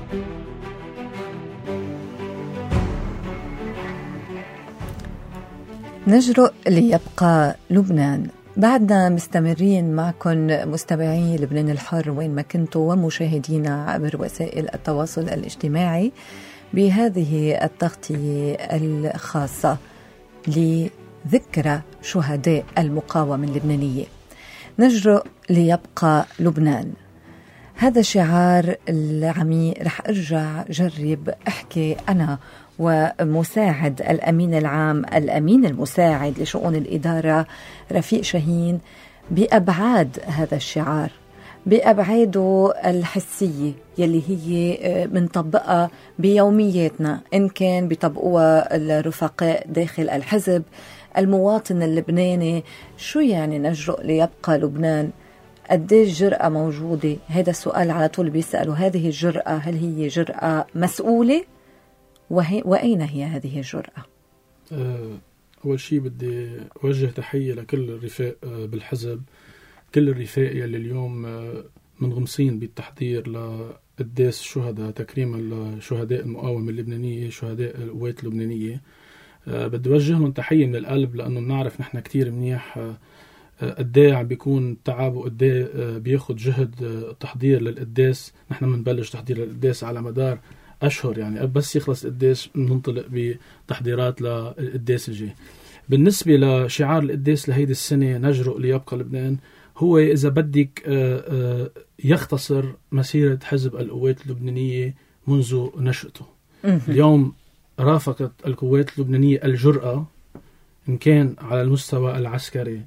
نجرؤ ليبقى لبنان. بعدنا مستمرين معكم مستمعي لبنان الحر وين ما كنتوا ومشاهدينا عبر وسائل التواصل الاجتماعي بهذه التغطية الخاصة لذكرى شهداء المقاومة اللبنانية. نجرؤ ليبقى لبنان، هذا شعار العمي. رح أرجع جرب أحكي أنا ومساعد الأمين العام، الأمين المساعد لشؤون الإدارة رفيق شاهين، بأبعاد هذا الشعار، بأبعاده الحسية يلي هي بنطبقها بيومياتنا، إن كان بيطبقوها الرفقاء داخل الحزب، المواطن اللبناني. شو يعني نجرؤ ليبقى لبنان؟ قديش جرأة موجودة؟ هذا السؤال على طول بيسألوا. هذه الجرأة هل هي جرأة مسؤولة؟ وأين هي هذه الجرأة؟ أول شيء بدي أوجه تحية لكل الرفاق بالحزب، كل الرفاق يلي اليوم منغمسين بالتحضير لقداس الشهداء، تكريما لشهداء المقاومة اللبنانية، شهداء القوات اللبنانية. بدي أوجههم تحية من القلب، لأنه بنعرف نحن كتير منيح قديه عم بيكون تعب وقديه بياخد جهد تحضير للقداس. نحن بنبلش تحضير للقداس على مدار أشهر، يعني بس يخلص القداس بننطلق بتحضيرات للقداس الجاي. بالنسبة لشعار القداس لهيدي السنة نجرؤ ليبقى لبنان، هو إذا بدك يختصر مسيرة حزب القوات اللبنانية منذ نشأته. اليوم رافقت القوات اللبنانية الجرأة، إن كان على المستوى العسكري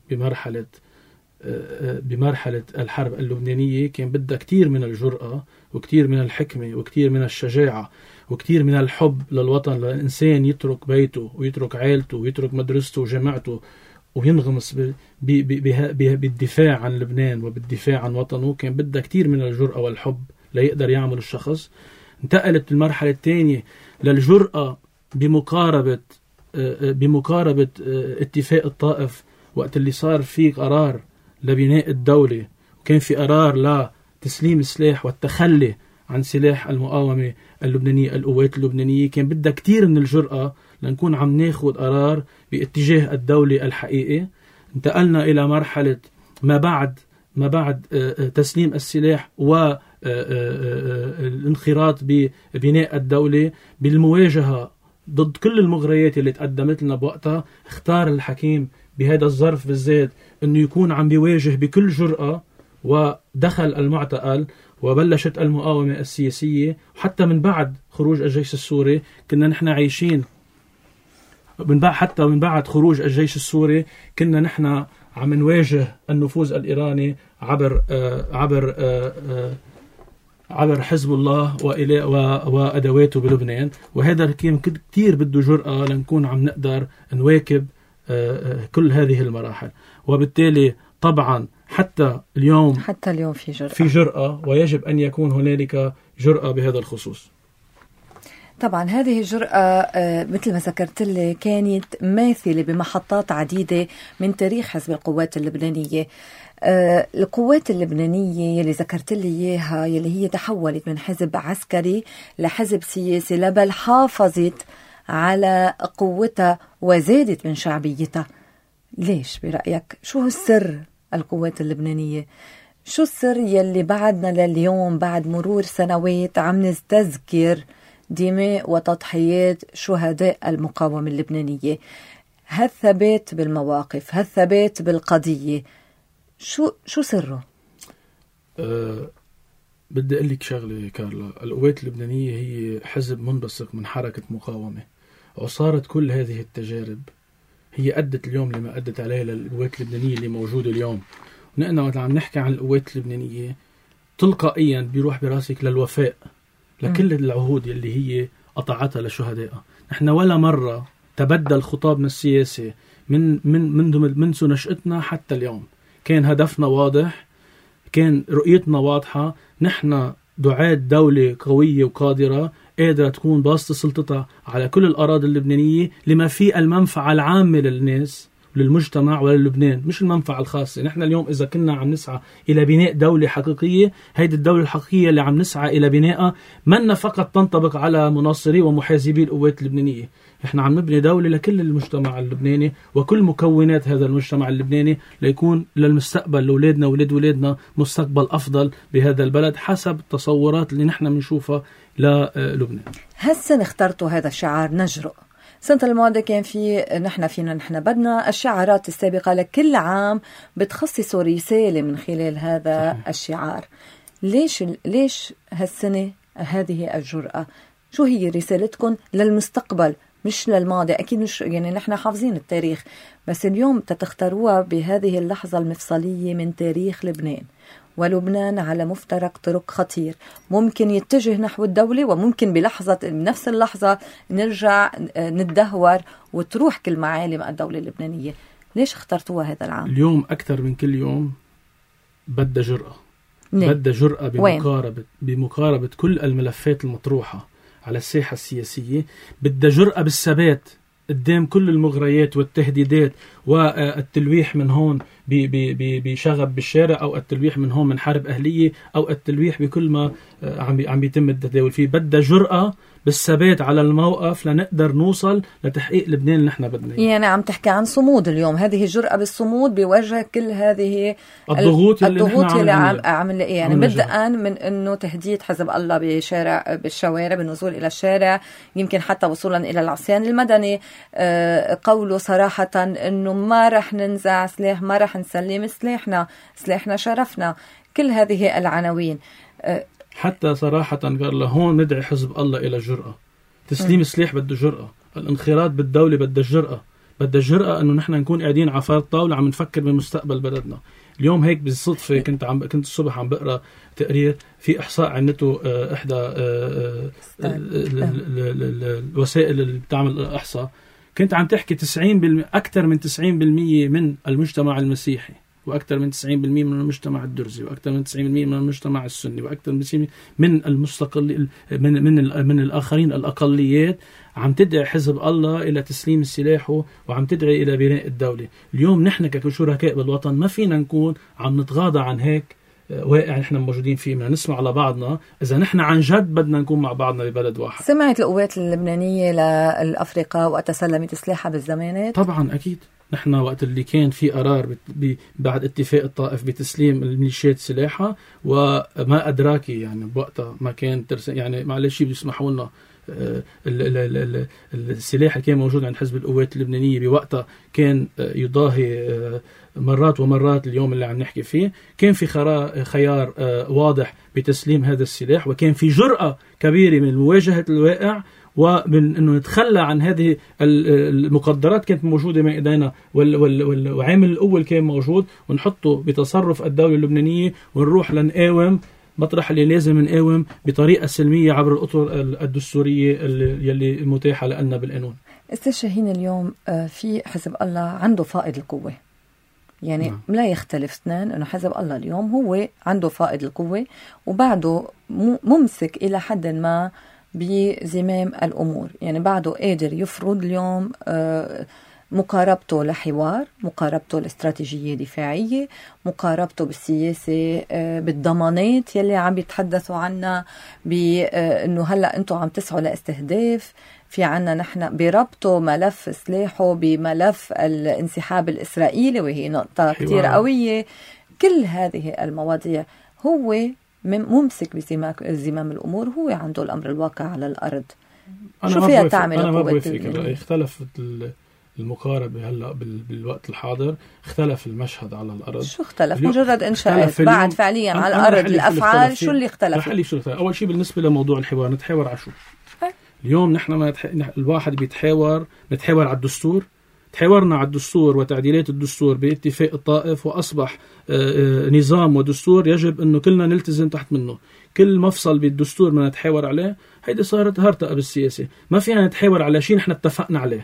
بمرحلة الحرب اللبنانية كان بدها كتير من الجرأة وكتير من الحكمة وكتير من الشجاعة وكتير من الحب للوطن، للإنسان يترك بيته ويترك عائلته ويترك مدرسته وجامعته وينغمس بالدفاع عن لبنان وبالدفاع عن وطنه. كان بدها كتير من الجرأة والحب ليقدر يعمل الشخص. انتقلت المرحلة الثانية للجرأة بمقاربة اتفاق الطائف، وقت اللي صار فيه قرار لبناء الدولة وكان في قرار لتسليم السلاح والتخلي عن سلاح المقاومة اللبنانية، القوات اللبنانية. كان بدها كتير من الجرأة لنكون عم ناخد قرار باتجاه الدولة الحقيقي. انتقلنا إلى مرحلة ما بعد تسليم السلاح والانخراط ببناء الدولة بالمواجهة ضد كل المغريات اللي تقدمت لنا بوقتها. اختار الحكيم بهذا الظرف بالذات انه يكون عم بيواجه بكل جرأة، ودخل المعتقل وبلشت المقاومة السياسية. وحتى من بعد خروج الجيش السوري كنا نحن عايشين، حتى من بعد خروج الجيش السوري كنا نحن عم نواجه النفوذ الإيراني عبر حزب الله وأدواته بلبنان. وهذا كان كتير بده جرأة لنكون عم نقدر نواكب كل هذه المراحل. وبالتالي طبعا حتى اليوم في جرأة ويجب أن يكون هنالك جرأة بهذا الخصوص. طبعا هذه الجرأة مثل ما ذكرت لي كانت ماثلة بمحطات عديدة من تاريخ حزب القوات اللبنانية. القوات اللبنانية يلي ذكرت لي إياها، يلي هي تحولت من حزب عسكري لحزب سياسي، بل حافظت على قوتها وزادت من شعبيتها. ليش برأيك؟ شو السر القوات اللبنانية؟ شو السر يلي بعدنا لليوم بعد مرور سنوات عم نستذكر دماء وتضحيات شهداء المقاومة اللبنانية؟ هالثبات بالمواقف، هالثبات بالقضية، شو سره؟ بدي أقول لك شغلة كارلا. القوات اللبنانية هي حزب منبثق من حركة مقاومة، وصارت كل هذه التجارب هي أدت اليوم لما أدت عليها للقوات اللبنانية اللي موجودة اليوم. ونحن وقت عم نحكي عن القوات اللبنانية تلقائيا بيروح براسك للوفاء لكل العهود اللي هي قطعتها لشهدائها. نحن ولا مرة تبدل خطابنا السياسي منذ نشأتنا حتى اليوم. كان هدفنا واضح، كان رؤيتنا واضحة. نحن دعاة دولة قوية وقادرة قادرة تكون باسطة سلطتها على كل الأراضي اللبنانية لما فيه المنفعة العامة للناس وللمجتمع وللبنان، مش المنفعة الخاصة. نحن اليوم إذا كنا عم نسعى إلى بناء دولة حقيقية، هيدي الدولة الحقيقية اللي عم نسعى إلى بنائها منا فقط تنطبق على مناصري ومحازبي القوات اللبنانية. إحنا عم نبني دولة لكل المجتمع اللبناني وكل مكونات هذا المجتمع اللبناني، ليكون للمستقبل لأولادنا وولاد ولادنا مستقبل أفضل بهذا البلد حسب التصورات اللي نحن بنشوفها للبنان. هسه اخترتوا هذا الشعار نجرؤ. السنة الماضية كان في نحن بدنا الشعارات السابقة لكل عام بتخصصوا رسالة من خلال هذا الشعار. ليش هالسنة هذه الجرأة؟ شو هي رسالتكم للمستقبل مش للماضي؟ أكيد مش يعني نحن حافظين التاريخ، بس اليوم تختاروها بهذه اللحظة المفصلية من تاريخ لبنان، ولبنان على مفترق طرق خطير، ممكن يتجه نحو الدولة وممكن بنفس اللحظة نرجع نتدهور وتروح كل معالم الدولة اللبنانية. ليش اخترتوها هذا العام؟ اليوم أكثر من كل يوم بدها جرأة. بدها جرأة بمقاربة كل الملفات المطروحة على الساحة السياسية. بدها جرأة بالثبات قدام كل المغريات والتهديدات والتلويح من هون بشغب بالشارع، أو التلويح من هون من حرب أهلية، أو التلويح بكل ما عم بيتم التداول فيه. بدها جرأة بالثبات على الموقف لنقدر نوصل لتحقيق لبنان اللي نحن بدنا. يعني عم تحكي عن صمود اليوم، هذه الجرأة بالصمود بوجه كل هذه الضغوط اللي عم نلاقيها. يعني بدءا من انه تهديد حزب الله بالشوارع، بالنزول الى الشارع، يمكن حتى وصولا الى العصيان المدني، قوله صراحة انه ما رح ننزع سلاح، ما رح نسلم سلاحنا شرفنا، كل هذه العناوين. حتى صراحة قال له هون ندعي حزب الله إلى جرأة. تسليم السلاح بده جرأة، الانخراط بالدولة بده جرأة، بده جرأة إنه نحن نكون قاعدين على فرد طاولة عم نفكر بمستقبل بلدنا. اليوم هيك بالصدفة كنت الصبح عم بقرأ تقرير في إحصاء عنته إحدى الوسائل اللي بتعمل إحصاء، كنت عم تحكي 90% أكثر من 90% من المجتمع المسيحي، وأكثر من 90% من المجتمع الدرزي، وأكثر من 90% من المجتمع السني، وأكثر من 90% من المستقل من الآخرين الأقليات عم تدعي حزب الله إلى تسليم السلاح وعم تدعي إلى بناء الدولة. اليوم نحن كشركاء بالوطن ما فينا نكون عم نتغاضى عن هيك واقع نحن موجودين فيه. بدنا نسمع على بعضنا إذا نحن عن جد بدنا نكون مع بعضنا ببلد واحد. سمعت القوات اللبنانية للأفريقة وتسلمت سلاحها بالزمانات؟ طبعا أكيد. نحن وقت اللي كان في قرار بعد اتفاق الطائف بتسليم الميليشيات سلاحها، وما أدراكي يعني بوقتها ما كان يعني معلش بيسمحوا لنا السلاح اللي كان موجود عند حزب القوات اللبنانية بوقتها كان يضاهي مرات ومرات اليوم اللي عم نحكي فيه. كان في خيار واضح بتسليم هذا السلاح، وكان في جرأة كبيرة من مواجهة الواقع ومن أنه نتخلى عن هذه المقدرات كانت موجودة من إيدينا، والعامل الأول كان موجود، ونحطه بتصرف الدولة اللبنانية ونروح لنقاوم مطرح اللي لازم نقاوم بطريقة سلمية عبر الأطر الدستورية اللي متاحة لنا بالقانون. أستاذ شاهين، اليوم في حزب الله عنده فائض القوة، يعني لا يختلف اثنان أنه حزب الله اليوم هو عنده فائض القوة، وبعده ممسك إلى حد ما بزمام الأمور، يعني بعده قادر يفرض اليوم مقاربته لحوار، مقاربته لاستراتيجية دفاعية، مقاربته بالسياسة، بالضمانات يلي عم بيتحدثوا عنها، بأنه هلأ أنتوا عم تسعوا لاستهداف، في عنا نحن بربطه ملف سلاحه بملف الانسحاب الإسرائيلي، وهي نقطة كتير قوية. كل هذه المواضيع هو ممسك بزمام الأمور، هو عنده الأمر الواقع على الأرض. شو فيها تعمل؟ أنا ما بوافق الرأي. اختلفت المقاربة هلأ بالوقت الحاضر، اختلف المشهد على الأرض. شو اختلف؟ مجرد إنشاءات، بعد فعليا على الأرض الأفعال شو اللي اختلف؟ أول شيء بالنسبة لموضوع الحوار، نتحاور على شو؟ اليوم نحن الواحد بيتحاور، نتحاور على الدستور. تحاورنا على الدستور وتعديلات الدستور باتفاق الطائف، وأصبح نظام ودستور يجب أنه كلنا نلتزم تحت منه. كل مفصل بالدستور ما نتحاور عليه، هيدي صارت هرطقة بالسياسة. ما فينا نتحاور على شيء نحن اتفقنا عليه.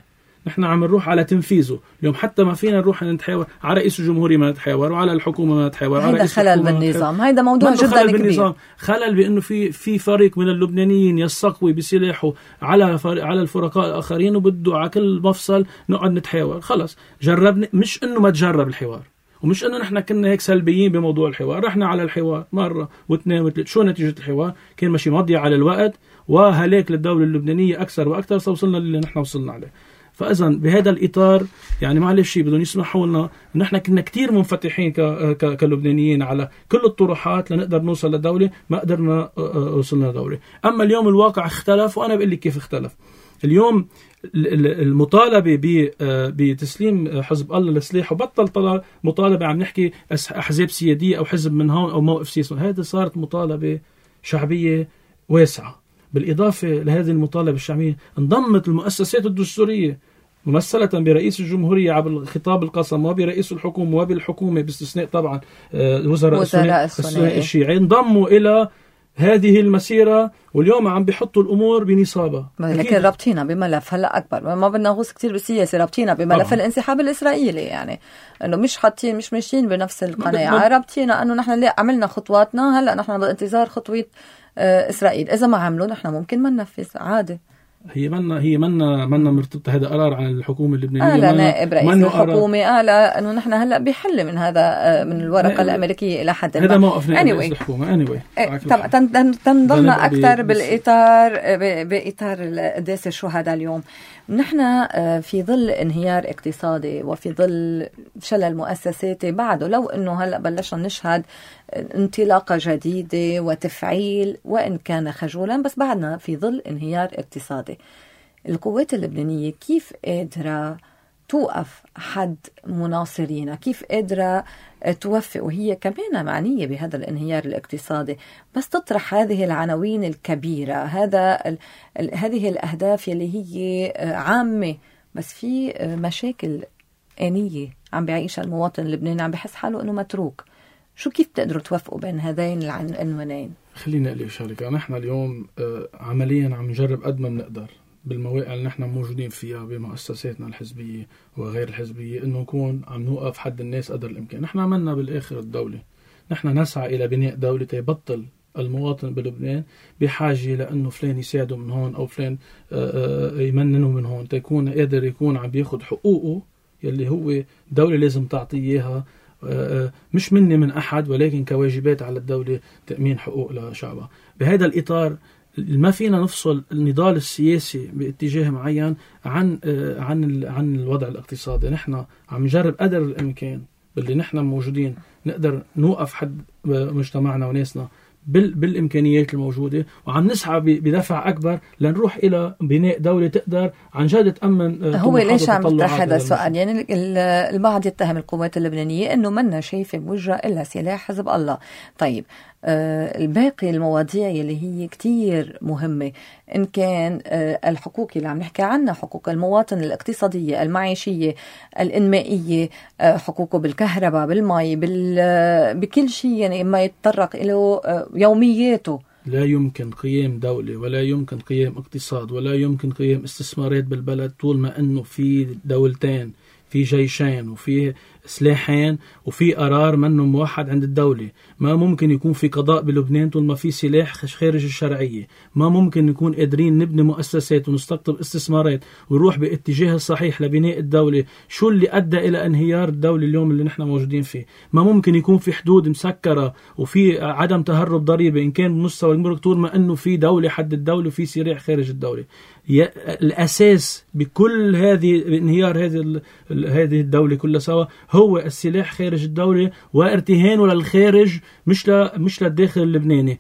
نحن عم نروح على تنفيذه. اليوم حتى ما فينا نروح نتحاور على رئيس الجمهورية، ما نتحاور وعلى الحكومة، ما نتحاور على هذا خلل بالنظام. هذا موضوع جدا كبير. خلل بأنه في فريق من اللبنانيين يستقوي بسلاحه على الفرقاء الآخرين، وبده على كل مفصل نقعد نتحاور. خلص جربنا، مش إنه ما تجرب الحوار، ومش إنه نحن كنا هيك سلبيين بموضوع الحوار. رحنا على الحوار مرة واثنين وثلاث. شو نتيجة الحوار؟ كان ماشي مضيع على الوقت وهلاك للدولة اللبنانية أكثر وأكثر، وصلنا للي نحن وصلنا عليه. فإذا بهذا الإطار يعني معلش بدهم يسمحوا لنا، نحن كنا كتير منفتحين كلبنانيين على كل الطروحات لنقدر نوصل لدولة، ما قدرنا وصلنا لدولة. أما اليوم الواقع اختلف، وأنا بقول لك كيف اختلف. اليوم المطالبة بتسليم حزب الله لسلاح، وبطل مطالبة عم نحكي أحزاب سيادية أو حزب من هون أو موقف سياسي. هذه صارت مطالبة شعبية واسعة. بالإضافة لهذه المطالبة الشعبية انضمت المؤسسات الدستورية ممثلة برئيس الجمهورية عبر خطاب القسم، وبرئيس الحكومة، وبالحكومة باستثناء طبعا وزراء الثنائي الشيعي، انضموا إلى هذه المسيرة، واليوم عم بيحطوا الأمور بنصابة. لكن رابطينا بملف هلا أكبر، ما بدنا نغوص كتير بالسياسة، رابطينا بملف الانسحاب الإسرائيلي، يعني إنه مش حاطين، مش ماشيين بنفس القناعة. رابطينا إنه نحن اللي عملنا خطواتنا، هلا نحن بانتظار خطوة إسرائيل. إذا ما عملوا نحن ممكن ما ننفذ عادي. هي منا مرتبطة. هذا قرار عن الحكومة اللبنانية. لا نائب رئيس الحكومة قال إنه نحن هلا بحل من هذا، من الورقة الأمريكية إلى حد ما. هذا موقف نائب رئيس الحكومة. تنضلنا أكثر بإطار قداس الشهداء اليوم. نحن في ظل انهيار اقتصادي وفي ظل شلل مؤسساتي بعده، لو انه هلا بلشنا نشهد انطلاقة جديدة وتفعيل وان كان خجولا، بس بعدنا في ظل انهيار اقتصادي. القوات اللبنانية كيف قادرة توقف حد مناصرينا؟ كيف قادرة توفق وهي كمان معنية بهذا الانهيار الاقتصادي، بس تطرح هذه العناوين الكبيرة، هذه الأهداف اللي هي عامة، بس في مشاكل آنية عم بيعيشها المواطن اللبناني، عم بحس حاله إنه متروك. شو كيف تقدروا توفقوا بين هذين العنوانين؟ خليني أقول لك شاركة، نحن اليوم عمليا عم نجرب قد ما بنقدر بالمواقع اللي نحن موجودين فيها بمؤسساتنا الحزبية وغير الحزبية، إنه نكون عم نوقف حد الناس قدر الإمكان. نحن عملنا بالآخر الدولة، نحن نسعى إلى بناء دولة يبطل المواطن بلبنان بحاجة لأنه فلان يساعده من هون أو فلان يمننه من هون، تكون قادر يكون عم بياخد حقوقه يلي هو دولة لازم تعطيه إياها، مش مني من أحد، ولكن كواجبات على الدولة تأمين حقوق لشعبها. بهذا الإطار ما فينا نفصل النضال السياسي باتجاه معين عن الوضع الاقتصادي. نحن عم نجرب قدر الإمكان باللي نحن موجودين نقدر نوقف حد مجتمعنا وناسنا بالإمكانيات الموجودة، وعم نسعى بدفع أكبر لنروح إلى بناء دولة تقدر عن جد تأمن. هو ليش عم بطرح هذا السؤال؟ يعني البعض يتهم القوات اللبنانية أنه منا شايفة بوجهها إلا سلاح حزب الله. طيب الباقي المواضيع اللي هي كتير مهمة، إن كان الحقوق اللي عم نحكي عنها، حقوق المواطن الاقتصادية المعيشية الإنمائية، حقوقه بالكهرباء بالماء بكل شيء، يعني ما يتطرق له يومياته. لا يمكن قيام دولة ولا يمكن قيام اقتصاد ولا يمكن قيام استثمارات بالبلد طول ما أنه في دولتين، في جيشين، وفي سلاحين، وفي قرار منه موحد عند الدولة. ما ممكن يكون في قضاء بلبنان طول ما في سلاح خارج الشرعية. ما ممكن نكون قادرين نبني مؤسسات ونستقطب استثمارات ونروح باتجاه الصحيح لبناء الدولة. شو اللي أدى إلى انهيار الدولة اليوم اللي نحن موجودين فيه؟ ما ممكن يكون في حدود مسكرة وفي عدم تهرب ضريبة إن كان بمستوى الملك طول ما أنه في دولة حد الدولة وفي سلاح خارج الدولة. الأساس بكل هذه انهيار هذه الدولة كلها سوا هو السلاح خارج الدولة وارتهانه للخارج مش للداخل اللبناني،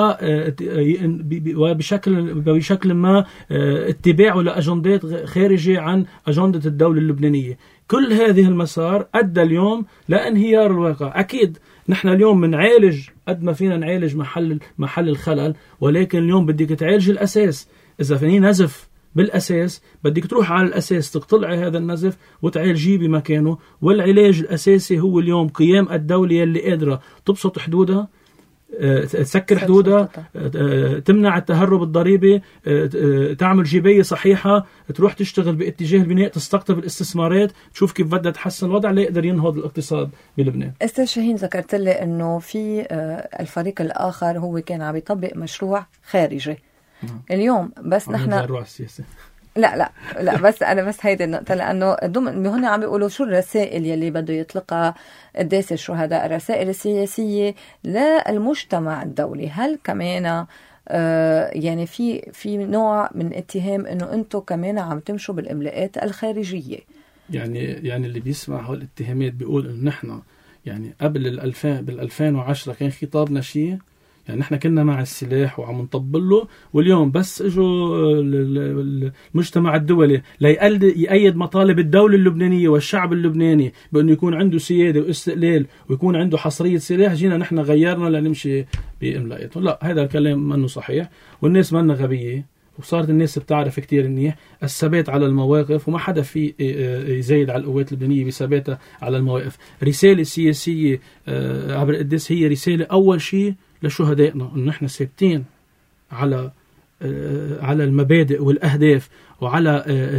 وبشكل ما اتباعه لأجندات خارجة عن أجندة الدولة اللبنانية. كل هذه المسار أدى اليوم لانهيار الواقع. أكيد نحن اليوم بنعالج قد ما فينا نعالج محل الخلل، ولكن اليوم بدك تعالج الأساس. إذا فيني نزف بالأساس بدك تروح على الأساس تقطلعي هذا النزف وتعالجيه بمكانه. والعلاج الأساسي هو اليوم قيام الدولة اللي قادرة تبسط حدودها، تسكر حدودها، تمنع التهرب الضريبي، تعمل جيبية صحيحة، تروح تشتغل باتجاه البناء، تستقطب الاستثمارات، تشوف كيف بدها تحسن الوضع ليقدر ينهض الاقتصاد بلبنان. أستاذ شاهين، ذكرت لي أنه في الفريق الآخر هو كان عم يطبق مشروع خارجي اليوم، بس نحن لا بس هيدي النقطة، لأنه هن عم بيقولوا شو الرسائل يلي بده يطلقها قداس الشهداء، الرسائل السياسية للمجتمع الدولي. هل كمان يعني في نوع من اتهام إنه أنتم كمان عم تمشوا بالإملاءات الخارجية؟ يعني اللي بيسمع هول الاتهامات بيقول إنه نحن يعني قبل 2010 كان خطابنا شيء، يعني نحن كنا مع السلاح وعم نطبل له، واليوم بس اجوا المجتمع الدولي يأيد مطالب الدولة اللبنانية والشعب اللبناني بأنه يكون عنده سيادة واستقلال ويكون عنده حصرية سلاح، جينا نحن غيرنا لنمشي بإملاءاتهم. لا، هذا الكلام منه صحيح، والناس منها غبية، وصارت الناس بتعرف كتير منيح الثبات على المواقف، وما حدا في يزايد على القوات اللبنانية بثباتها على المواقف. رسالة سياسية عبر القداس هي رسالة أول شيء لشهدائنا، إنه نحن ثابتين على المبادئ والأهداف وعلى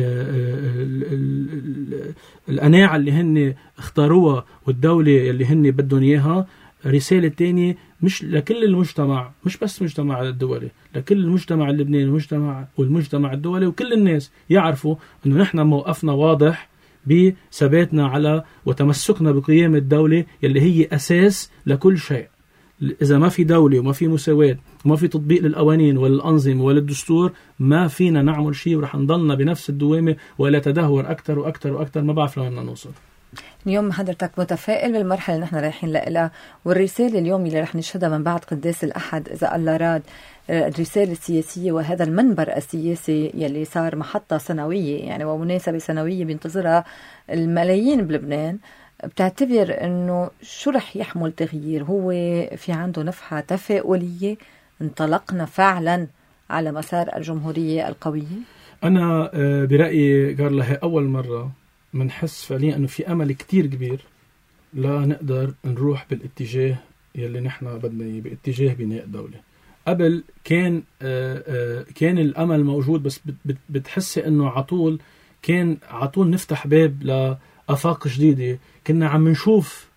القناعة اللي هن اختاروها والدولة اللي هن بدهم إياها. رسالة تانية مش لكل المجتمع، مش بس المجتمع الدولي، لكل المجتمع اللبناني والمجتمع الدولي، وكل الناس يعرفوا إنه نحن موقفنا واضح بثباتنا على وتمسكنا بقيام الدولة اللي هي أساس لكل شيء. إذا ما في دولة وما في مساواة وما في تطبيق للقوانين والأنظمة وللدستور، ما فينا نعمل شيء، ورح نضلنا بنفس الدوامة ولا تدهور أكتر وأكتر وأكتر، ما بعرف لوين بدنا نوصل. اليوم حضرتك متفائل بالمرحلة اللي نحن رايحين لها، والرسالة اليوم اللي رح نشهدها من بعد قداس الأحد إذا الله راد، الرسالة السياسية وهذا المنبر السياسي يلي صار محطة سنوية يعني ومناسبة سنوية بينتظرها الملايين بلبنان، بتعتبر انه شو رح يحمل تغيير؟ هو في عنده نفحة تفاؤلية انطلقنا فعلا على مسار الجمهورية القوية؟ أنا برأيي كارلا هي أول مرة منحس فعليا أنه في أمل كتير كبير لا نقدر نروح بالاتجاه يلي نحن بدنا باتجاه بناء دولة. قبل كان الأمل موجود، بس بتحسي أنه عطول نفتح باب لآفاق جديدة. كنا عم نشوف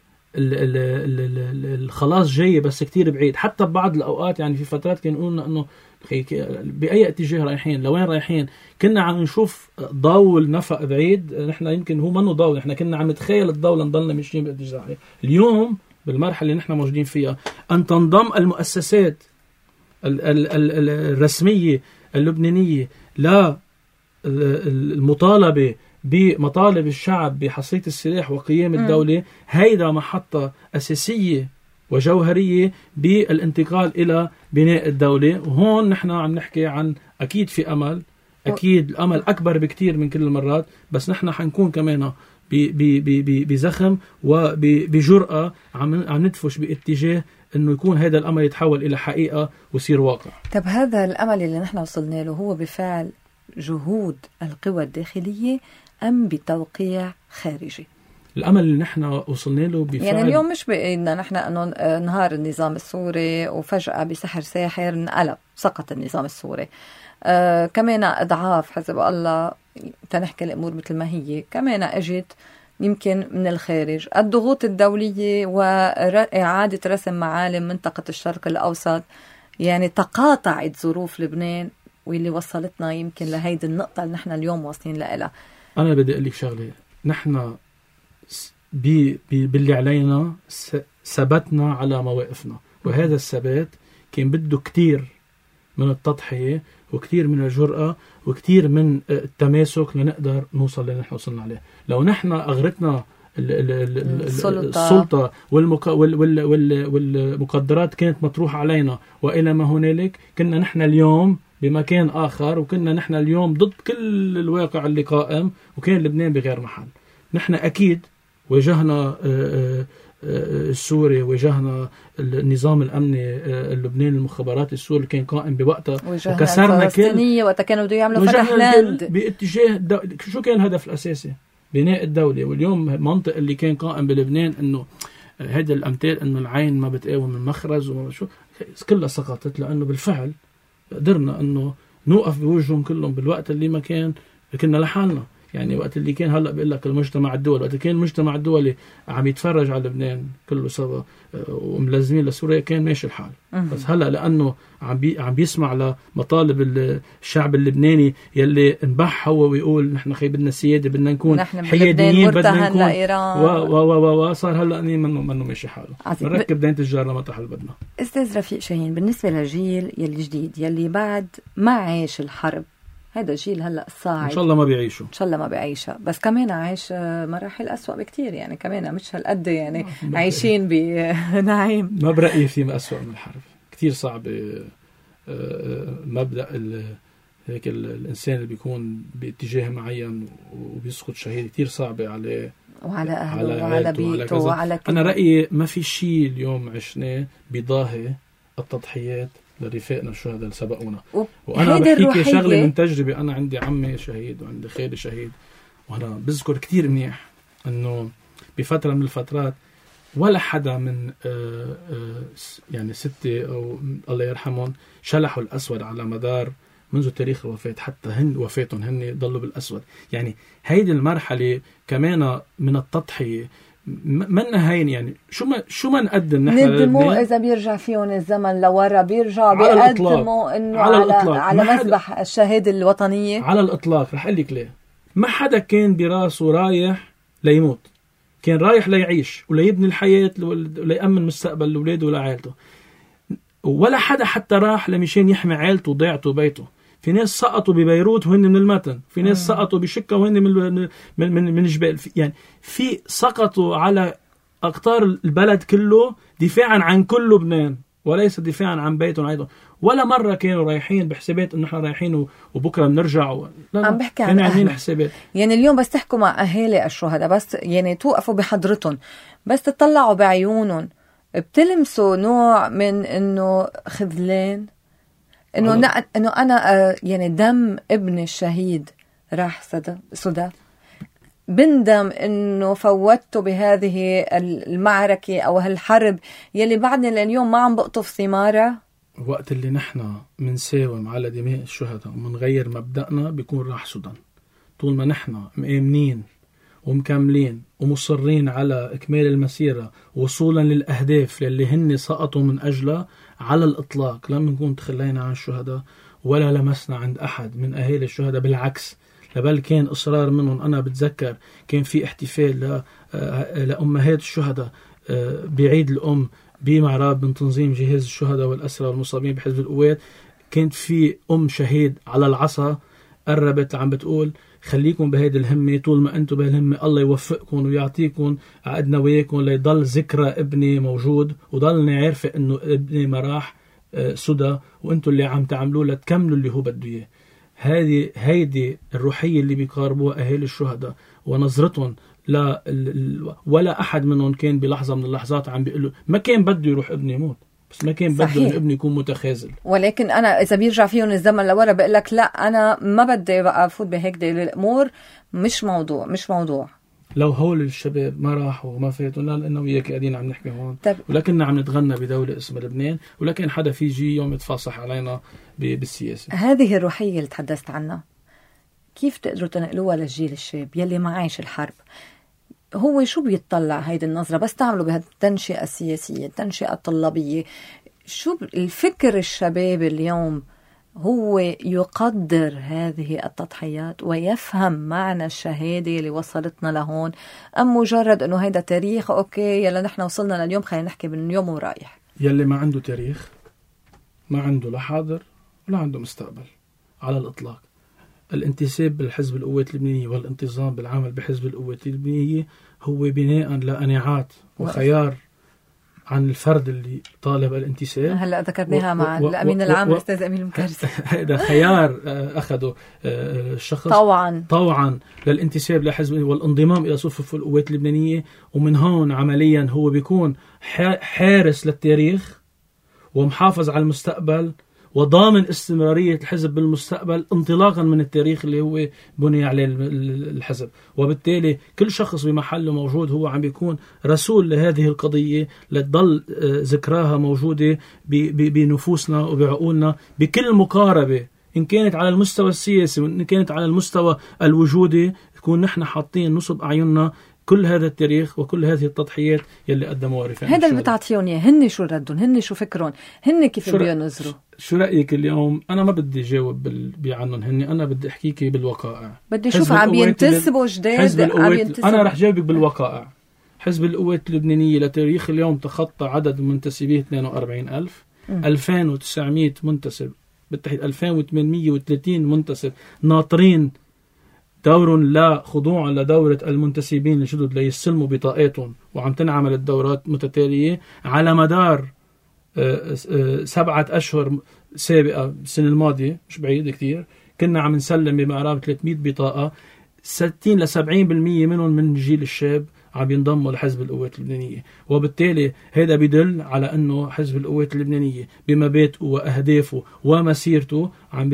الخلاص جاي بس كتير بعيد، حتى ببعض الأوقات يعني في فترات كانوا يقولنا أنه بأي اتجاه رايحين، لوين رايحين، كنا عم نشوف ضوء النفق بعيد. نحن يمكن هو منه ضوء، نحن كنا عم نتخيل الضوء لنضلنا ماشيين باتجاه. اليوم بالمرحلة اللي نحن موجودين فيها أن تنضم المؤسسات الرسمية اللبنانية للمطالبة بمطالب الشعب بحصرية السلاح وقيام الدولة، هيدا محطة أساسية وجوهرية بالانتقال إلى بناء الدولة. وهون نحن عم نحكي عن أكيد في أمل، أكيد الأمل أكبر بكتير من كل المرات، بس نحن حنكون كمان بزخم وبجرأة عم ندفش باتجاه أنه يكون هذا الأمل يتحول إلى حقيقة ويصير واقع. طب هذا الأمل اللي نحن وصلنا له هو بفعل جهود القوى الداخلية أم بتوقيع خارجي؟ الأمل اللي نحن وصلنا له بفعل، يعني اليوم مش بإيدنا نحن أنه انهار النظام السوري وفجأة بسحر ساحر انقلب سقط النظام السوري. كمان أضعاف حزب الله تنحكي الأمور مثل ما هي كمان أجت يمكن من الخارج، الضغوط الدولية وإعادة رسم معالم منطقة الشرق الأوسط، يعني تقاطعت ظروف لبنان واللي وصلتنا يمكن لهيدي النقطة اللي نحن اليوم واصلين لها. أنا بدي أقول لك شغلة، نحن باللي علينا ثبتنا على مواقفنا، وهذا الثبات كان بده كتير من التضحية وكتير من الجرأة وكتير من التماسك لنقدر نوصل اللي نحن وصلنا عليه. لو نحن أغرتنا السلطة والمقدرات كانت مطروحة علينا وإلى ما هنالك، كنا نحن اليوم بمكان آخر، وكنا نحن اليوم ضد كل الواقع اللي قائم، وكان لبنان بغير محل. نحن أكيد واجهنا السوري، واجهنا النظام الأمني اللبناني، المخابرات السوري اللي كان قائم بوقتها، وكسرنا كل وقتها كانوا بده يعملوا فرحلاند باتجاه شو كان الهدف الأساسي؟ بناء الدولة. واليوم منطق اللي كان قائم بلبنان إنه هذا الأمثال إنه العين ما بتقاوم المخرج وما شو كلها سقطت، لأنه بالفعل قدرنا إنه نوقف بوجههم كلهم بالوقت اللي ما كنا لحالنا. يعني وقت اللي كان هلا بقول لك المجتمع الدولي، وقت كان المجتمع الدولي عم يتفرج على لبنان كله سوا وملزمين لسوريا كان ماشي الحال. بس هلا لانه عم بيسمع لمطالب الشعب اللبناني يلي انبح هو ويقول نحن بدنا سياده، بدنا نكون حياديين، بدنا نكون صار هلا منه ماشي حاله، نركب دينة الجار لمطرح اللي بدنا. استاذ رفيق شاهين، بالنسبه للجيل يلي جديد يلي بعد ما عايش الحرب، هذا الجيل هلا الصاعد ان شاء الله ما بيعيشوا، بس كمان عايش مراحل أسوأ بكتير، يعني كمان مش هالقد يعني عايشين بنعيم. ما برأيي في أسوأ من الحرب، كتير صعب. مبدأ هيك الإنسان اللي بيكون باتجاه معين وبيسقط شهيد كتير صعبة عليه وعلى أهله وعلى بيته وعلى أنا رأيي ما في شيء اليوم عشناه بيضاهي التضحيات لرفاقنا الشهداء اللي سبقونا. وأنا بحكي شغلة من تجربة، أنا عندي عمي شهيد وعندي خالي شهيد، وأنا بذكر كتير منيح أنه بفترة من الفترات ولا حدا من يعني ستي أو الله يرحمهم شلحوا الأسود على مدار منذ تاريخ الوفاة، حتى وفاتهم هن ضلوا بالأسود. يعني هيدي المرحلة كمان من التضحية منا هين، يعني شو ما نقدم نحن ندموا إذا بيرجع فيهم الزمن لورا، بيرجعوا بيقدموا إنه على مسبح الشهادة الوطنية على الإطلاق. رح أقول لك ليه. ما حدا كان براسه رايح ليموت، كان رايح ليعيش وليبني الحياة وليأمن مستقبل لأولاده ولعائلته. ولا حدا حتى راح لمشان يحمي عائلته وضيعته وبيته. في ناس سقطوا ببيروت وهن من المتن، في ناس سقطوا بشكة وهن من الجبال، يعني في سقطوا على أقطار البلد كله دفاعا عن كل لبنان وليس دفاعا عن بيتهم أيضا. ولا مرة كانوا رايحين بحسابات إنه إحنا رايحين وبكرة بنرجع عم بحكي عن أهل حسابات. يعني اليوم بس تحكوا مع أهالي الشهداء، بس يعني توقفوا بحضرتهم، بس تطلعوا بعيونهم، بتلمسوا نوع من إنه خذلان، إنه أنا يعني دم ابن الشهيد راح سدى، بندم إنه فوتته بهذه المعركة أو هالحرب يلي بعدني لليوم ما عم بقطف ثمارة. وقت اللي نحن منساوم على دماء الشهداء ومنغير مبدأنا بيكون راح سدى. طول ما نحن مآمنين ومكملين ومصرين على إكمال المسيرة وصولا للأهداف اللي هن سقطوا من أجلها، على الإطلاق لم نكون تخلينا عن الشهداء ولا لمسنا عند أحد من أهالي الشهداء. بالعكس، بل كان إصرار منهم. أنا بتذكر كان في احتفال لأمهات الشهداء بعيد الأم بمعراب من تنظيم جهاز الشهداء والأسرى والمصابين بحزب القوات. كانت في أم شهيد على العصا قربت عم بتقول خليكم بهيدي الهمة، طول ما أنتم بهالهمة الله يوفقكم ويعطيكم عقد نواياكم ليضل ذكرى ابني موجود وضلني عارفة إنه ابني ما راح سدى، وأنتم اللي عم تعملوه لتكملوا اللي هو بده إياه. هيدي الروحية اللي بيقاربوها أهالي الشهداء ونظرتهم ولا أحد منهم كان بلحظة من اللحظات عم بيقولوا ما كان بده يروح ابني يموت، بس ما كان بده إن ابني يكون متخاذل. ولكن أنا إذا بيرجع فيهم الزمن لورا بقول لك لا، أنا ما بدي بقى أفوت بهيك الأمور، مش موضوع. لو هول الشباب ما راحوا وما فاتوا، لا لأنه وياك قاعدين عم نحكي هون ولكننا عم نتغنى بدولة اسمها لبنان، ولكن حدا في يجي يوم يتفاصح علينا بالسياسة. هذه الروحية اللي تحدثت عنها كيف تقدروا تنقلوها للجيل الشاب يلي ما عايش الحرب؟ هو شو بيطلع هيدي النظرة بس تعملوا بهالتنشئة السياسية، التنشئة الطلابية؟ شو الفكر الشباب اليوم هو يقدر هذه التضحيات ويفهم معنى الشهادة اللي وصلتنا لهون، أم مجرد أنه هيدا تاريخ أوكي يلا نحن وصلنا لليوم خلينا نحكي من اليوم ورايح؟ يلي ما عنده تاريخ ما عنده لا حاضر ولا عنده مستقبل على الإطلاق. الانتساب بالحزب القوات اللبنانية والانتظام بالعمل بحزب القوات اللبنانية هو بناء لقناعات وخيار عن الفرد اللي طالب الانتساب. هلا ذكرناها مع الأمين العام الأستاذ أمين المكرسي. هذا خيار أخذه الشخص طوعا للانتساب لحزب والانضمام إلى صفوف القوات اللبنانية، ومن هون عمليا هو بيكون حارس للتاريخ ومحافظ على المستقبل وضامن استمرارية الحزب بالمستقبل انطلاقا من التاريخ اللي هو بني عليه الحزب. وبالتالي كل شخص بمحله موجود هو عم بيكون رسول لهذه القضية لتضل ذكراها موجودة بنفوسنا وبعقولنا بكل مقاربة، إن كانت على المستوى السياسي وإن كانت على المستوى الوجودي، يكون نحن حاطين نصب أعيننا كل هذا التاريخ وكل هذه التضحيات يلي قدموها رفاق. هذا اللي بتعطيهم اياه، هن شو ردهم، هن شو فكرهم، هن كيف بينظروا. شو رأيك اليوم؟ أنا ما بدي جاوب عنهم هن، أنا بدي أحكيكي بالوقائع. بدي أشوف عم ينتسبوا جداد. أنا رح جاوبك بالوقائع. حزب القوات اللبنانية لتاريخ اليوم تخطى عدد منتسبيه 42,000، 2,900 منتسب، بالتحديد 2,830 منتسب ناطرين دور لا خضوعا لدورة المنتسبين الجدد ليستلموا بطاقاتهم، وعم تنعمل الدورات متتالية على مدار 7 أشهر سابقة. السنة الماضية مش بعيد كتير كنا عم نسلم بمقرابة 300 بطاقة، 60 ل 70% منهم من جيل الشاب عم ينضموا لحزب القوات اللبنانية. وبالتالي هذا بدل على أنه حزب القوات اللبنانية بمبادئه وأهدافه ومسيرته عم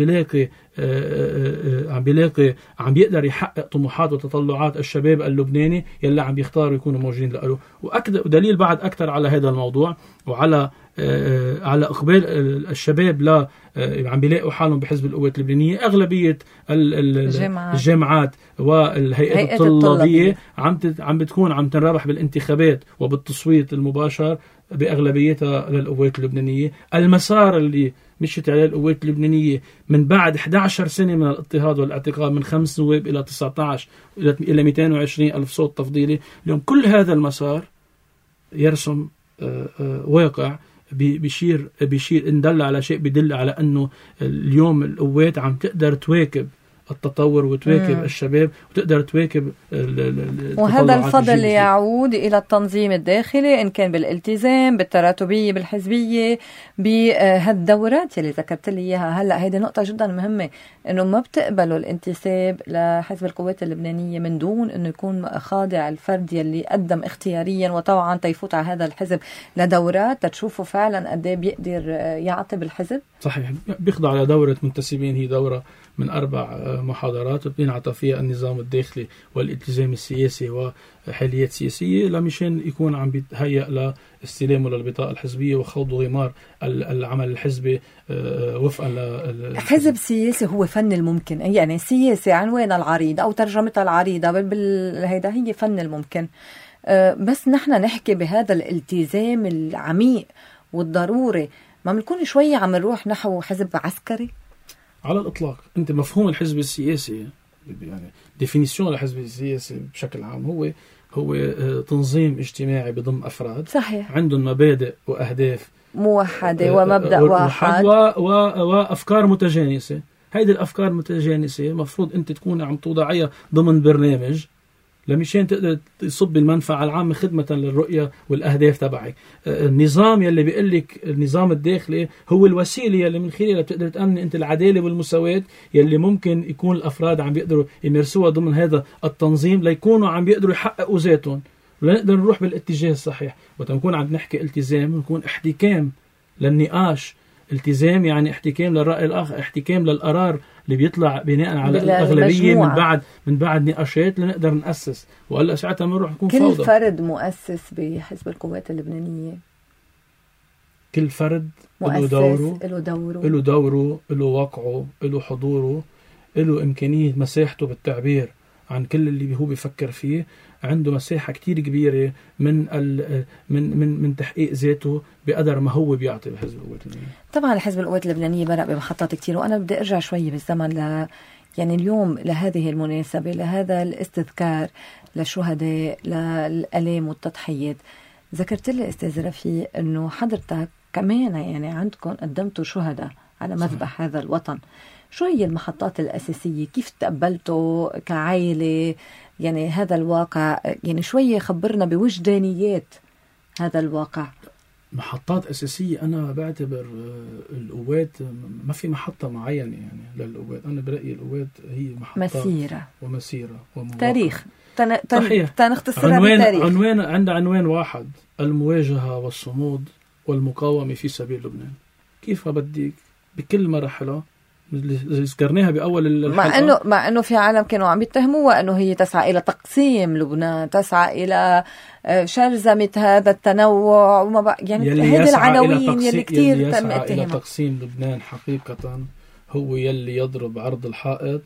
بيقدر يحقق طموحات وتطلعات الشباب اللبناني يلي عم بيختاروا يكونوا موجودين له. ودليل بعد أكثر على هذا الموضوع وعلى إقبال الشباب عم بيلاقوا حالهم بحزب القوات اللبنانية. أغلبية الجامعات والهيئات الطلابية عم بتكون عم تنربح بالانتخابات وبالتصويت المباشر بأغلبيتها للقوات اللبنانية. المسار اللي مشيت عليه القوات اللبنانية من بعد 11 سنة من الاضطهاد والاعتقال، من 5 نواب إلى 19 إلى 220 ألف صوت تفضيلي، اليوم كل هذا المسار يرسم واقع بيشير ندل على شيء بيدل على أنه اليوم القوات عم تقدر تواكب التطور وتواكب الشباب وتقدر تواكب وهذا الفضل يعود إلى التنظيم الداخلي، إن كان بالالتزام بالتراتبية بالحزبية بهالدورات اللي ذكرت لي إياها هلأ. هيدي نقطة جدا مهمة، إنه ما بتقبلوا الانتساب لحزب القوات اللبنانية من دون إنه يكون خاضع الفرد يلي قدم اختياريا وطبعا تيفوت على هذا الحزب لدورات تشوفوا فعلا قد ايه بيقدر يعطي بالحزب. صحيح، بيخضع على دورة منتسبين، هي دورة من 4 محاضرات بينعطى فيها النظام الداخلي والالتزام السياسي وحاليات سياسية لمشان يكون عم بيتهيأ لاستلامه للبطاقة الحزبية وخوض غمار العمل الحزبي وفقا حزب سياسي هو فن الممكن، يعني سياسي عنوانها العريض أو ترجمتها العريضة هيدا هي فن الممكن. بس نحن نحكي بهذا الالتزام العميق والضروري، ما بنكون شوية عم نروح نحو حزب عسكري على الإطلاق. أنت مفهوم الحزب السياسي، يعني ديفينيسيون الحزب السياسي بشكل عام هو تنظيم اجتماعي بضم أفراد صحيح عندهم مبادئ وأهداف موحدة ومبدأ واحد وأفكار متجانسة. هيدي الأفكار المتجانسة مفروض أنت تكون عم توضعيها ضمن برنامج لمشان تقدر تصب المنفعة العامة خدمة للرؤية والأهداف تبعك. النظام يلي بيقول لك النظام الداخلي هو الوسيلة يلي من خلالها بتقدر تأمن أنت العدالة والمساواة يلي ممكن يكون الأفراد عم بيقدروا يمارسوها ضمن هذا التنظيم ليكونوا عم بيقدروا يحققوا ذاتهم، ولنقدر نروح بالاتجاه الصحيح. وتنكون عم نحكي التزام نكون احتكام للنقاش. التزام يعني احتكام للرأي الآخر، احتكام للقرار اللي بيطلع بناء على الأغلبية من بعد نقاشات لنقدر نأسس. وهلا ساعتها بنروح نكون فوضى. كل فرد مؤسس بحزب القوات اللبنانية، كل فرد له دوره، له واقعه، له حضوره، له إمكانية مساحته بالتعبير عن كل اللي هو بيفكر فيه. عنده مساحة كتير كبيرة من تحقيق ذاته بقدر ما هو بيعطي بحزب القوات اللبنانية. طبعا الحزب القوات اللبنانية بدأ بمحطات كتير، وأنا بدي أرجع شوي بالزمن يعني اليوم لهذه المناسبة، لهذا الاستذكار للشهداء، للألام والتضحيات. ذكرت لي أستاذ رفيق أنه حضرتك كمان يعني عندكم قدمتوا شهداء على مذبح هذا الوطن. شو هي المحطات الأساسية؟ كيف تقبلتوا كعائلة يعني هذا الواقع؟ يعني شوية خبرنا بوجدانيات هذا الواقع. محطات أساسية، أنا بعتبر القوات ما في محطة معينة يعني للقوات. أنا برأيي القوات هي محطات ومسيرة تاريخ تنختصرها بالتاريخ. عندها عنوان واحد: المواجهة والصمود والمقاومة في سبيل لبنان. كيف بديك بكل مراحلها اللي ذكرناها بأول الحلقة. مع أنه في عالم كانوا عم يتهموها أنه هي تسعى إلى تقسيم لبنان، تسعى إلى شرذمة هذا التنوع وما يعني هذه العناوين يلي كتير تم اتهامها. إلى تقسيم لبنان حقيقة هو يلي يضرب عرض الحائط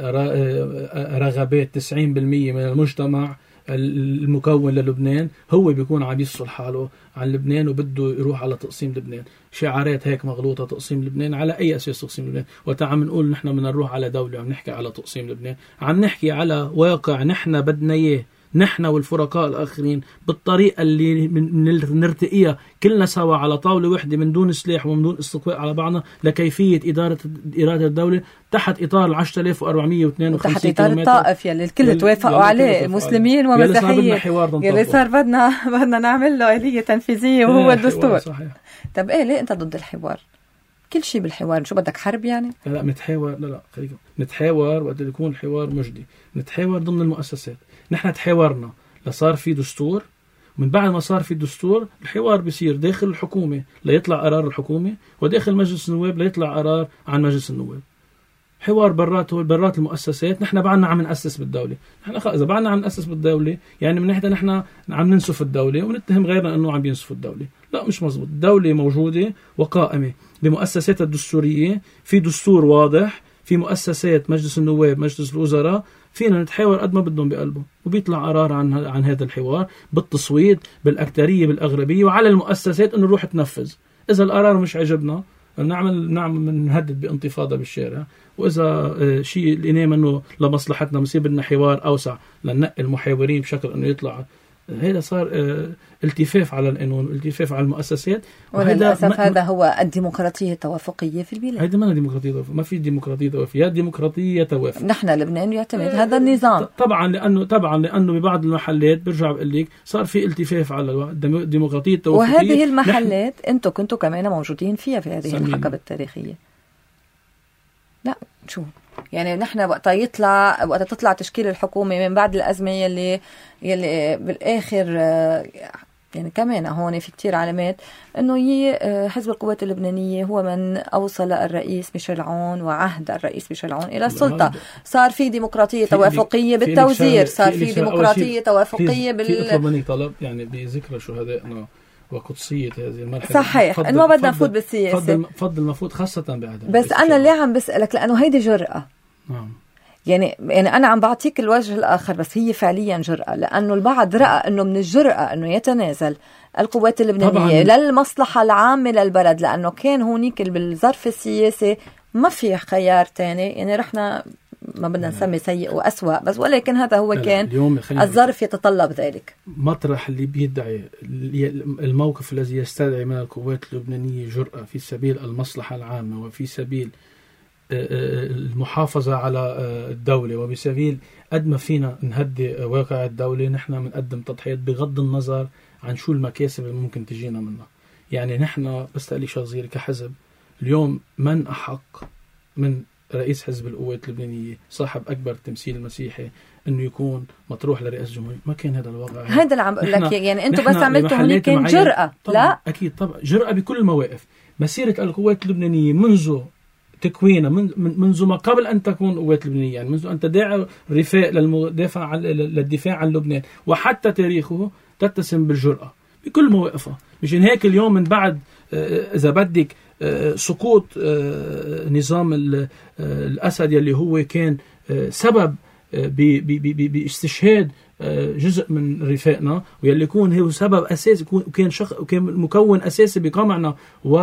رغبات 90% من المجتمع المكون للبنان. هو بيكون عم يفصل حاله عن لبنان وبده يروح على تقسيم لبنان. شعارات هيك مغلوطة، تقسيم لبنان على أي أساس تقسيم لبنان؟ وتعم نقول نحن بدنا نروح على دولة، عم نحكي على تقسيم لبنان، عم نحكي على واقع نحن بدنا إياه نحن والفرقاء الآخرين بالطريقة اللي نرتقيها كلنا سوا على طاولة واحدة من دون سلاح ومن دون استقواء على بعضنا لكيفية إرادة الدولة تحت إطار 10,452 تحت إطار الطائف يلي الكل توافقوا عليه، مسلمين ومسيحيين، يلي صار بدنا نعمل له آلية تنفيذية وهو الدستور. طب إيه ليه أنت ضد الحوار؟ كل شيء بالحوار، شو بدك حرب يعني؟ لا نتحاور، لا خليكم نتحاور وقت يكون الحوار مجدي، نتحاور ضمن المؤسسات. نحن تحاورنا لصار في دستور، من بعد ما صار في دستور الحوار بيصير داخل الحكومة ليطلع قرار الحكومة، وداخل مجلس النواب ليطلع قرار عن مجلس النواب. حوار برات المؤسسات. نحن بعدنا عم نأسس بالدولة، نحن إذا بعدنا عم نأسس بالدولة يعني من ناحية نحن عم ننسف الدولة ونتهم غيرنا أنه عم ينسف الدولة. لا مش مزبوط. الدولة موجودة وقائمة بمؤسساتها الدستورية، في دستور واضح، في مؤسسات مجلس النواب مجلس الوزراء، فينا نتحاور قد ما بدهم بقلبه وبيطلع قرار عن هذا الحوار بالتصويت بالأكترية بالأغلبية، وعلى المؤسسات أنه نروح تنفذ. إذا القرار مش عجبنا نعمل نهدد بانتفاضة بالشارع، وإذا شيء لقينا منه لمصلحتنا بصير بدنا حوار أوسع لننقي المحاورين بشكل أنه يطلع. هذا صار التفاف على القانون، التفاف على المؤسسات. وللأسف هذا هو الديمقراطية التوافقية في البلاد. هذه ما ديمقراطية توافق، ما في ديمقراطية توافق، يا ديمقراطية توافق. نحن لبنان يعتمد هذا النظام طبعا لأنه ببعض المحلات برجع بقول لك صار في التفاف على الديمقراطية التوافقية. وهذه المحلات أنتم كنتوا كمان موجودين فيها في هذه الحقبة التاريخية. لا شو يعني نحن وقت تطلع تشكيل الحكومة من بعد الأزمة يلي بالآخر يعني كمان هون في كتير علامات أنه حزب القوات اللبنانية هو من أوصل الرئيس ميشيل عون وعهد الرئيس ميشيل عون إلى السلطة. صار في ديمقراطية توافقية بالتوزير، صار في ديمقراطية توافقية اطلب طلب يعني بذكر شهدائنا وقدسية هذه المرحلة. صحيح إنه ما بدنا نفوت بالسياسة، فضل المفروض خاصة بعد. بس أنا اللي عم بسألك لأنه هيدي جرأة. نعم. يعني أنا عم بعطيك الوجه الآخر، بس هي فعليا جرأة، لأنه البعض رأى أنه من الجرأة أنه يتنازل القوات اللبنانية للمصلحة العامة للبلد، لأنه كان هونيك بالظرف السياسي ما في خيار تاني. يعني رحنا ما بدنا نسمي سيء وأسوأ، بس ولكن هذا هو كان الظرف يتطلب ذلك. مطرح اللي بيدعي الموقف الذي يستدعي من القوات اللبنانية جرأة في سبيل المصلحة العامة وفي سبيل المحافظة على الدولة وبسبيل قد ما فينا نهدي واقع الدولة، نحن بنقدم تضحيات بغض النظر عن شو المكاسب اللي ممكن تجينا منها. يعني نحن بس تقلي شغزير كحزب اليوم من أحق من رئيس حزب القوات اللبنانية صاحب أكبر تمثيل مسيحي أنه يكون مطروح لرئاسة الجمهورية؟ ما كان هذا الوضع. هذا اللي عم بقول لك، يعني أنتم بس عملتوا هوني كان جرأة. لا أكيد طبعا جرأة بكل المواقف. مسيرة القوات اللبنانية منذ تكوينها منذ ما قبل أن تكون قوات لبنانية، يعني منذ أن تدعي الرفاق للدفاع عن لبنان وحتى تاريخه تتسم بالجرأة بكل مواقفها. مشان هيك اليوم من بعد إذا بدك سقوط نظام الأسد يلي هو كان سبب باستشهاد جزء من رفاقنا، ويلي يكون هو سبب أساسي وكان مكون أساسي بقمعنا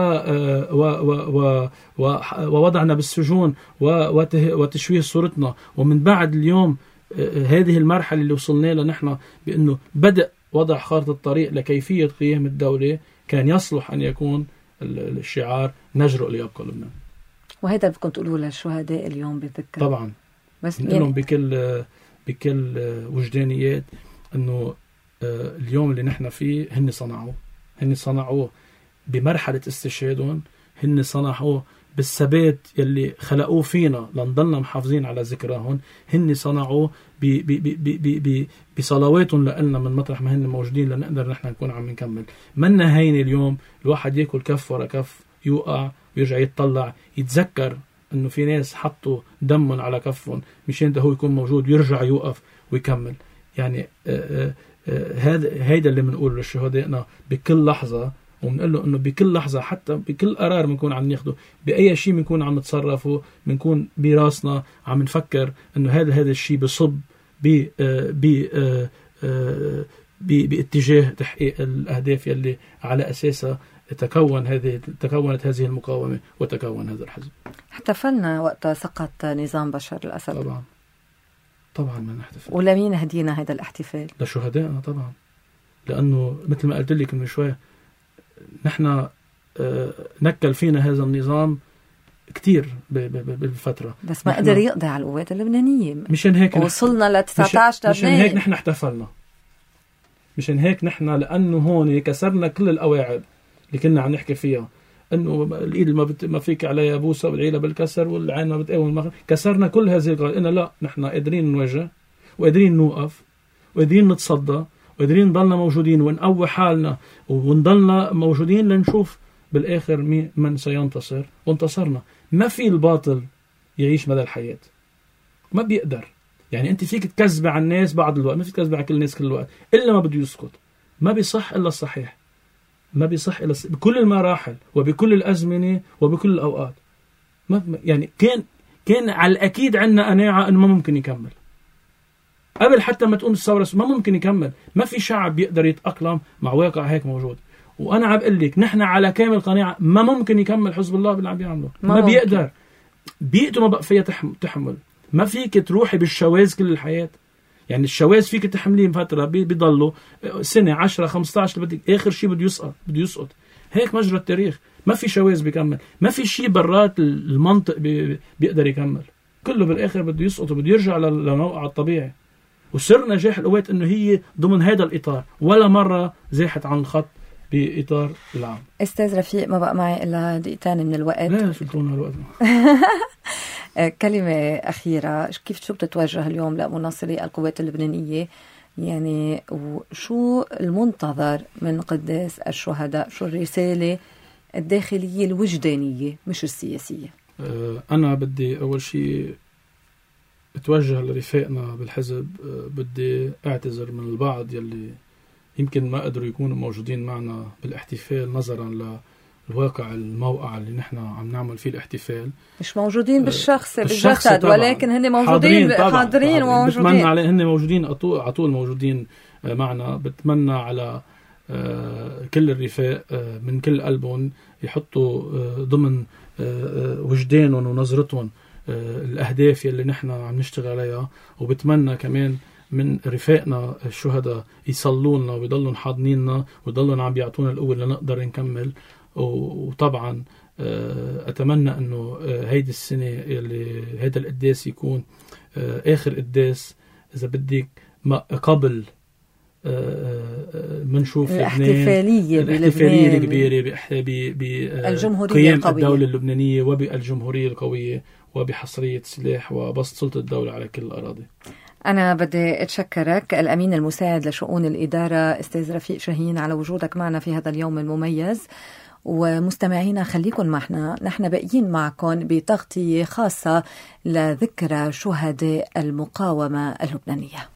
ووضعنا بالسجون وتشويه صورتنا. ومن بعد اليوم هذه المرحلة اللي وصلنا لها نحن بأنه بدأ وضع خارطة الطريق لكيفية قيام الدولة، كان يصلح أن يكون الشعار نجرؤ ليبقى لبنان. وهذا بدكم تقولوا للشهداء اليوم بذكر طبعا، بس نقولهم بكل وجدانيات أنه اليوم اللي نحن فيه هن صنعوه بمرحلة استشهادهم، هن صنعوه بالثبات يلي خلقوه فينا لنضلنا محافظين على ذكراهم، هن صنعوه بصلواتهم لنا من مطرح ما هن موجودين لنقدر نحن نكون عم نكمل. منا هين اليوم الواحد يأكل كف ورا كف يوقع ويرجع يتطلع يتذكر انه في ناس حطوا دمهم على كفهم مشان ده هو يكون موجود، ويرجع يوقف ويكمل. يعني هيدا اللي بنقوله لشهدائنا بكل لحظة، وبنقول له انه بكل لحظة حتى بكل قرار بنكون عم ناخده، بأي شيء بنكون عم نتصرفه، بنكون براسنا عم نفكر انه هذا الشيء بصب باتجاه تحقيق الأهداف يلي على أساسها تكونت هذه المقاومة وتكون هذا الحزب. احتفلنا وقت سقط نظام بشار الأسد. طبعا ما نحتفل. ولمين هدينا هذا الاحتفال؟ لشهدائنا طبعا، لأنه مثل ما قلت لك من شوي نحن نكل فينا هذا النظام كتير بالفترة، بس ما قدر يقضي على القوات اللبنانية. مشان هيك وصلنا ل 19 مشان هيك نحن احتفلنا، مشان هيك نحن لأنه هون كسرنا كل القواعد اللي كنا عم نحكي فيها، انه الايد ما فيك عليها بوسه والعيله بالكسر والعين ما بتقاوم. كسرنا كل هذه القواعد، قلنا لا نحن قادرين نواجه وقادرين نوقف وقادرين نتصدى وقادرين نضلنا موجودين ونقوي حالنا ونضلنا موجودين لنشوف بالاخر من سينتصر. وانتصرنا. ما في الباطل يعيش مدى الحياه، ما بيقدر. يعني انت فيك تكذب على الناس بعض الوقت، ما فيك تكذب على كل الناس كل الوقت، الا ما بده يسكت. ما بيصح الا الصحيح، ما بيصح إلا بكل المراحل وبكل الأزمنة وبكل الأوقات. يعني كان على الأكيد عندنا قناعة أنه ما ممكن يكمل قبل حتى ما تقوم الثورة، ما ممكن يكمل. ما في شعب بيقدر يتأقلم مع واقع هيك موجود. وأنا عم بقول لك نحن على كامل قناعة ما ممكن يكمل حزب الله باللي عم بيعمله. ما بيقدر، بيئته ما بقى فيها تحمل. ما فيك تروحي بالشواذ كل الحياة. يعني الشواذ فيك تحملين فترة بيضلوا سنة 10 15 بدك آخر شيء بده يسقط. هيك مجرى التاريخ. ما في شواذ بيكمل، ما في شيء برات المنطق بيقدر يكمل. كله بالآخر بده يسقط وبده يرجع لموقع الطبيعي. وسر نجاح القوات انه هي ضمن هذا الإطار، ولا مرة زاحت عن الخط بإطار العام. أستاذ رفيق، ما بقى معي إلا دقيقتين من الوقت. لا شكرا الوقت. كلمة أخيرة، شو بتتوجه اليوم لمناصري القوات اللبنانية؟ يعني وشو المنتظر من قداس الشهداء؟ شو الرسالة الداخلية الوجدانية مش السياسية؟ أنا بدي أول شيء اتوجه لرفاقنا بالحزب. بدي اعتذر من البعض يلي يمكن ما قدروا يكونوا موجودين معنا بالاحتفال نظرا للواقع الموقع اللي نحن عم نعمل فيه الاحتفال. مش موجودين بالجسد، ولكن هن موجودين حاضرين وموجودين. بتمنى على هن موجودين على طول موجودين معنا. بتمنى على كل الرفاق من كل قلبهم يحطوا ضمن وجدانهم ونظرتهم الأهداف اللي نحن عم نشتغل عليها. وبتمنى كمان من رفاقنا الشهداء يصلوا لنا ويضلوا حاضنيننا ويضلوا عم بيعطونا القوة لنقدر نكمل. وطبعا أتمنى أنه هيدي السنة اللي هيدا القداس يكون آخر قداس إذا بدك قبل منشوف الاحتفالية الكبيرة بالجمهورية القوية، الدولة اللبنانية وبالجمهورية القوية وبحصرية السلاح وبسط سلطة الدولة على كل الأراضي. أنا بدي أتشكرك الأمين المساعد لشؤون الإدارة أستاذ رفيق شاهين على وجودك معنا في هذا اليوم المميز. ومستمعينا خليكن معنا، نحن باقيين معكم بتغطية خاصة لذكرى شهداء المقاومة اللبنانية.